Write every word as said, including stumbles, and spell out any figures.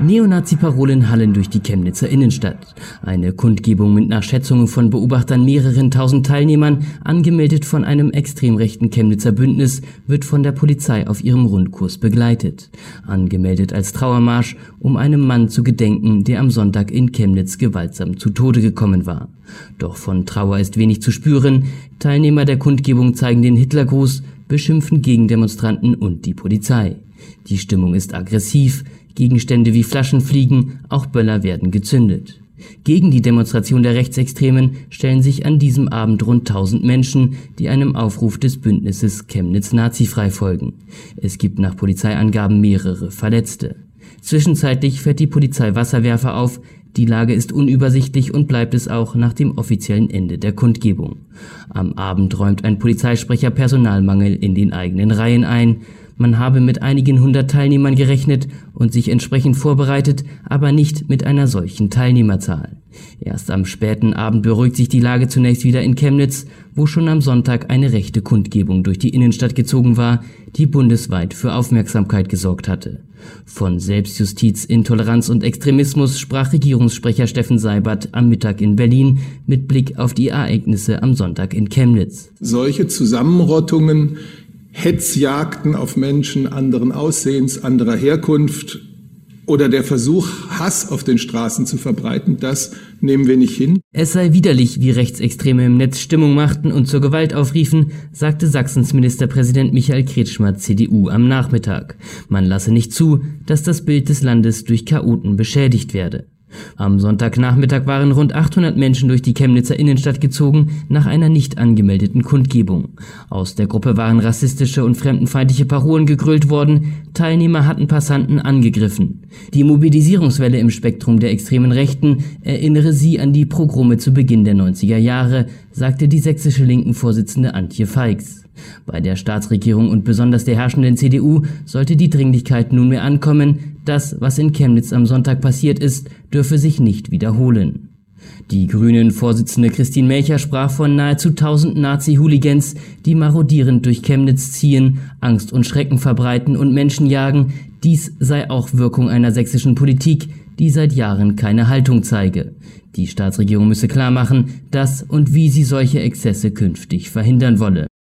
Neonazi-Parolen hallen durch die Chemnitzer Innenstadt. Eine Kundgebung mit nach Schätzungen von Beobachtern mehreren tausend Teilnehmern, angemeldet von einem extrem rechten Chemnitzer Bündnis, wird von der Polizei auf ihrem Rundkurs begleitet. Angemeldet als Trauermarsch, um einem Mann zu gedenken, der am Sonntag in Chemnitz gewaltsam zu Tode gekommen war. Doch von Trauer ist wenig zu spüren. Teilnehmer der Kundgebung zeigen den Hitlergruß, beschimpfen Gegendemonstranten und die Polizei. Die Stimmung ist aggressiv. Gegenstände wie Flaschen fliegen, auch Böller werden gezündet. Gegen die Demonstration der Rechtsextremen stellen sich an diesem Abend rund tausend Menschen, die einem Aufruf des Bündnisses Chemnitz nazifrei folgen. Es gibt nach Polizeiangaben mehrere Verletzte. Zwischenzeitlich fährt die Polizei Wasserwerfer auf. Die Lage ist unübersichtlich und bleibt es auch nach dem offiziellen Ende der Kundgebung. Am Abend räumt ein Polizeisprecher Personalmangel in den eigenen Reihen ein. Man habe mit einigen hundert Teilnehmern gerechnet und sich entsprechend vorbereitet, aber nicht mit einer solchen Teilnehmerzahl. Erst am späten Abend beruhigt sich die Lage zunächst wieder in Chemnitz, wo schon am Sonntag eine rechte Kundgebung durch die Innenstadt gezogen war, die bundesweit für Aufmerksamkeit gesorgt hatte. Von Selbstjustiz, Intoleranz und Extremismus sprach Regierungssprecher Steffen Seibert am Mittag in Berlin mit Blick auf die Ereignisse am Sonntag in Chemnitz. Solche Zusammenrottungen, Hetzjagden auf Menschen anderen Aussehens, anderer Herkunft oder der Versuch, Hass auf den Straßen zu verbreiten, das nehmen wir nicht hin. Es sei widerlich, wie Rechtsextreme im Netz Stimmung machten und zur Gewalt aufriefen, sagte Sachsens Ministerpräsident Michael Kretschmer, C D U, am Nachmittag. Man lasse nicht zu, dass das Bild des Landes durch Chaoten beschädigt werde. Am Sonntagnachmittag waren rund achthundert Menschen durch die Chemnitzer Innenstadt gezogen, nach einer nicht angemeldeten Kundgebung. Aus der Gruppe waren rassistische und fremdenfeindliche Parolen gegrölt worden, Teilnehmer hatten Passanten angegriffen. Die Mobilisierungswelle im Spektrum der extremen Rechten erinnere sie an die Pogrome zu Beginn der neunziger Jahre, sagte die sächsische Linken-Vorsitzende Antje Feix. Bei der Staatsregierung und besonders der herrschenden C D U sollte die Dringlichkeit nunmehr ankommen, das, was in Chemnitz am Sonntag passiert ist, dürfe sich nicht wiederholen. Die Grünen-Vorsitzende Christine Melcher sprach von nahezu tausend Nazi-Hooligans, die marodierend durch Chemnitz ziehen, Angst und Schrecken verbreiten und Menschen jagen. Dies sei auch Wirkung einer sächsischen Politik, die seit Jahren keine Haltung zeige. Die Staatsregierung müsse klarmachen, dass und wie sie solche Exzesse künftig verhindern wolle.